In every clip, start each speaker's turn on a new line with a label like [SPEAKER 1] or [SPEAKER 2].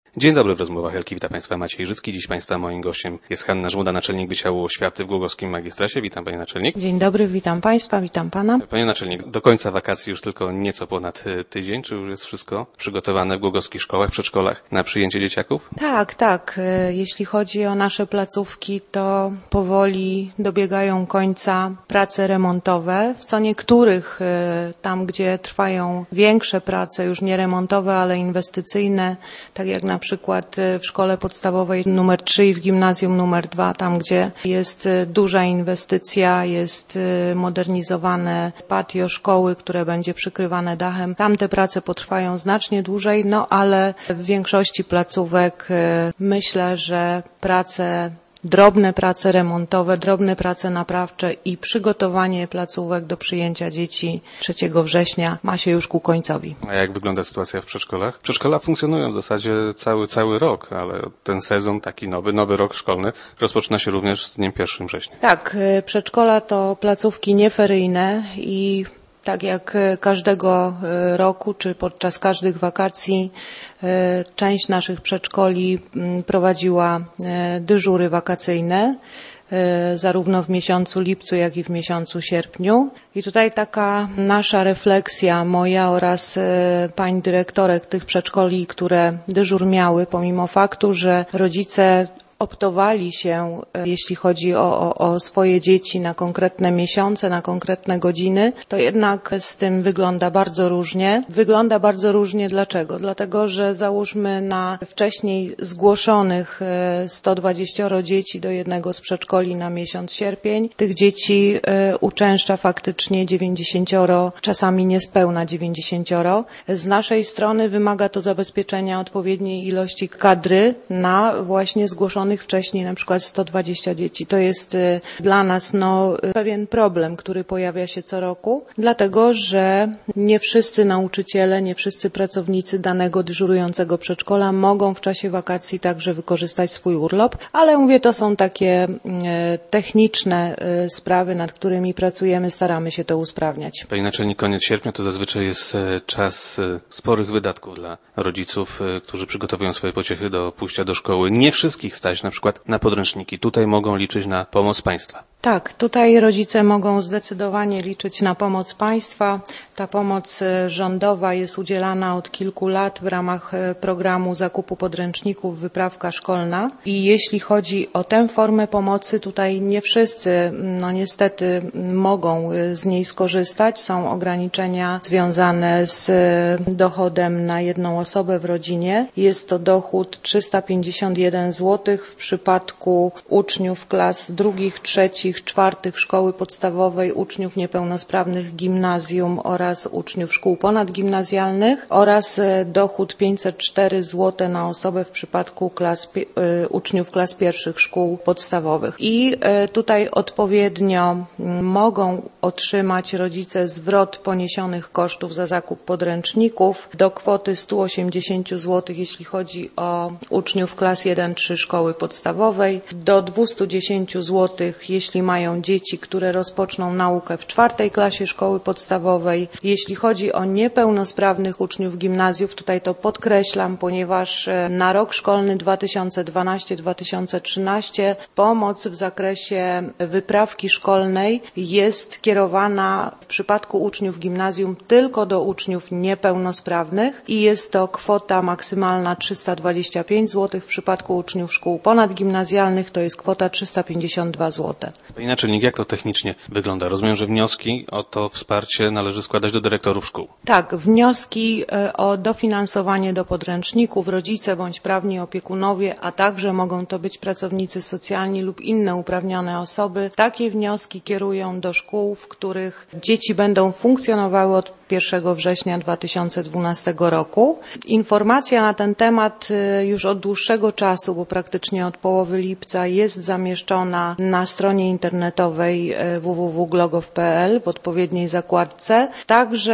[SPEAKER 1] Dzień dobry, w rozmowach Elki wita Państwa Maciej Życki. Dziś Państwa moim gościem jest Hanna Żmuda, naczelnik Wydziału Oświaty w Głogowskim Magistracie. Witam Panie Naczelnik.
[SPEAKER 2] Dzień dobry, witam Państwa, witam Pana.
[SPEAKER 1] Panie Naczelnik, do końca wakacji już tylko nieco ponad tydzień. Czy już jest wszystko przygotowane w głogowskich szkołach, przedszkolach na przyjęcie dzieciaków?
[SPEAKER 2] Tak. Jeśli chodzi o nasze placówki, to powoli dobiegają końca prace remontowe. W co niektórych, tam gdzie trwają większe prace, już nie remontowe, ale inwestycyjne, tak jak na przykład w szkole podstawowej numer 3 i w gimnazjum numer 2, tam gdzie jest duża inwestycja, jest modernizowane patio szkoły, które będzie przykrywane dachem. Tam te prace potrwają znacznie dłużej, ale w większości placówek myślę, że drobne prace remontowe, drobne prace naprawcze i przygotowanie placówek do przyjęcia dzieci 3 września ma się już ku końcowi.
[SPEAKER 1] A jak wygląda sytuacja w przedszkolach? Przedszkola funkcjonują w zasadzie cały rok, ale ten sezon, taki nowy rok szkolny rozpoczyna się również z dniem 1 września.
[SPEAKER 2] Tak, przedszkola to placówki nieferyjne i tak jak każdego roku, czy podczas każdych wakacji, część naszych przedszkoli prowadziła dyżury wakacyjne, zarówno w miesiącu lipcu, jak i w miesiącu sierpniu. I tutaj taka nasza refleksja, moja oraz pań dyrektorek tych przedszkoli, które dyżur miały, pomimo faktu, że rodzice optowali się, jeśli chodzi o swoje dzieci, na konkretne miesiące, na konkretne godziny, to jednak z tym wygląda bardzo różnie. Wygląda bardzo różnie dlaczego? Dlatego, że załóżmy na wcześniej zgłoszonych 120 dzieci do jednego z przedszkoli na miesiąc sierpień, tych dzieci uczęszcza faktycznie 90, czasami niespełna 90. Z naszej strony wymaga to zabezpieczenia odpowiedniej ilości kadry na właśnie zgłoszonych wcześniej na przykład 120 dzieci. To jest dla nas pewien problem, który pojawia się co roku, dlatego że nie wszyscy nauczyciele, nie wszyscy pracownicy danego dyżurującego przedszkola mogą w czasie wakacji także wykorzystać swój urlop, ale mówię, to są takie techniczne sprawy, nad którymi pracujemy, staramy się to usprawniać.
[SPEAKER 1] Pani Naczelnik, koniec sierpnia to zazwyczaj jest czas sporych wydatków dla rodziców, którzy przygotowują swoje pociechy do pójścia do szkoły. Nie wszystkich stać na przykład na podręczniki. Tutaj mogą liczyć na pomoc państwa.
[SPEAKER 2] Tak, tutaj rodzice mogą zdecydowanie liczyć na pomoc państwa. Ta pomoc rządowa jest udzielana od kilku lat w ramach programu zakupu podręczników Wyprawka szkolna. I jeśli chodzi o tę formę pomocy, tutaj nie wszyscy, niestety, mogą z niej skorzystać. Są ograniczenia związane z dochodem na jedną osobę w rodzinie. Jest to dochód 351 zł w przypadku uczniów klas drugich, trzecich, czwartych szkoły podstawowej, uczniów niepełnosprawnych gimnazjum oraz uczniów szkół ponadgimnazjalnych oraz dochód 504 zł na osobę w przypadku uczniów klas pierwszych szkół podstawowych. I tutaj odpowiednio mogą otrzymać rodzice zwrot poniesionych kosztów za zakup podręczników do kwoty 180 zł, jeśli chodzi o uczniów klas 1-3 szkoły podstawowej, do 210 zł, jeśli mają dzieci, które rozpoczną naukę w 4 klasie szkoły podstawowej. Jeśli chodzi o niepełnosprawnych uczniów gimnazjów, tutaj to podkreślam, ponieważ na rok szkolny 2012-2013 pomoc w zakresie wyprawki szkolnej jest kierowana w przypadku uczniów gimnazjum tylko do uczniów niepełnosprawnych i jest to kwota maksymalna 325 zł. W przypadku uczniów szkół ponadgimnazjalnych to jest kwota 352 zł.
[SPEAKER 1] Pani Naczelnik, jak to technicznie wygląda? Rozumiem, że wnioski o to wsparcie należy składać do dyrektorów szkół.
[SPEAKER 2] Tak, wnioski o dofinansowanie do podręczników rodzice bądź prawni opiekunowie, a także mogą to być pracownicy socjalni lub inne uprawnione osoby. Takie wnioski kierują do szkół, w których dzieci będą funkcjonowały od 1 września 2012 roku. Informacja na ten temat już od dłuższego czasu, bo praktycznie od połowy lipca, jest zamieszczona na stronie internetowej www.glogow.pl w odpowiedniej zakładce. Także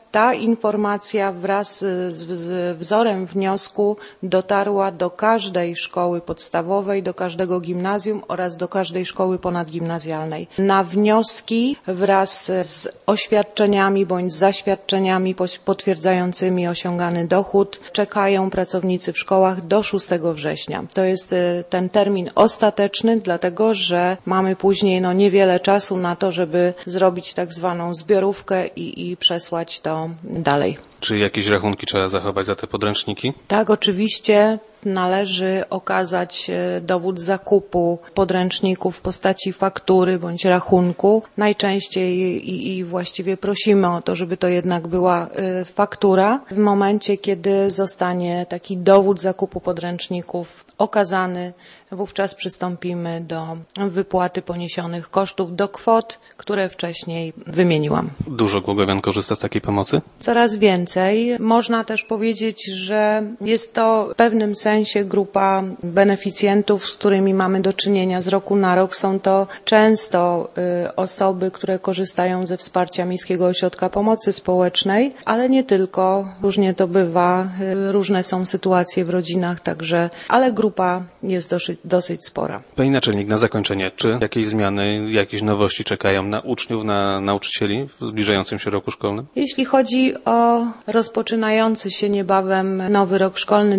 [SPEAKER 2] ta informacja wraz z wzorem wniosku dotarła do każdej szkoły podstawowej, do każdego gimnazjum oraz do każdej szkoły ponadgimnazjalnej. Na wnioski wraz z oświadczeniami bądź zaświadczeniami potwierdzającymi osiągany dochód czekają pracownicy w szkołach do 6 września. To jest ten termin ostateczny, dlatego że mamy później niewiele czasu na to, żeby zrobić tak zwaną zbiorówkę i przesłać to dalej.
[SPEAKER 1] Czy jakieś rachunki trzeba zachować za te podręczniki?
[SPEAKER 2] Tak, oczywiście. Należy okazać dowód zakupu podręczników w postaci faktury bądź rachunku. Najczęściej i właściwie prosimy o to, żeby to jednak była faktura. W momencie, kiedy zostanie taki dowód zakupu podręczników okazany, wówczas przystąpimy do wypłaty poniesionych kosztów do kwot, które wcześniej wymieniłam.
[SPEAKER 1] Dużo głogowian korzysta z takiej pomocy?
[SPEAKER 2] Coraz więcej. Można też powiedzieć, że jest to w pewnym sensie grupa beneficjentów, z którymi mamy do czynienia z roku na rok. Są to często osoby, które korzystają ze wsparcia Miejskiego Ośrodka Pomocy Społecznej, ale nie tylko. Różnie to bywa, różne są sytuacje w rodzinach, także, ale grupa jest dosyć spora.
[SPEAKER 1] Pani naczelnik, na zakończenie, czy jakieś zmiany, jakieś nowości czekają na uczniów, na nauczycieli w zbliżającym się roku szkolnym?
[SPEAKER 2] Jeśli chodzi o rozpoczynający się niebawem nowy rok szkolny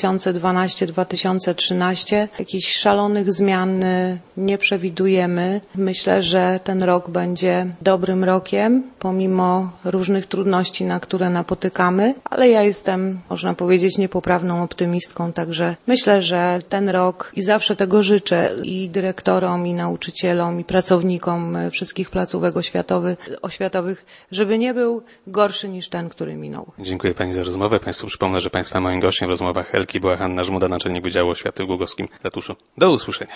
[SPEAKER 2] 2012-2013, jakichś szalonych zmian nie przewidujemy. Myślę, że ten rok będzie dobrym rokiem, pomimo różnych trudności, na które napotykamy, ale ja jestem, można powiedzieć, niepoprawną optymistką, także myślę, że ten rok i zawsze tego życzę i dyrektorom, i nauczycielom, i pracownikom wszystkich placówek oświatowych, żeby nie był gorszy niż ten, który minął.
[SPEAKER 1] Dziękuję Pani za rozmowę. Państwu przypomnę, że Państwa moim gościem w rozmowach Helki była Hanna Żmuda, naczelnik Wydziału Oświaty w Głogowskim Ratuszu. Do usłyszenia.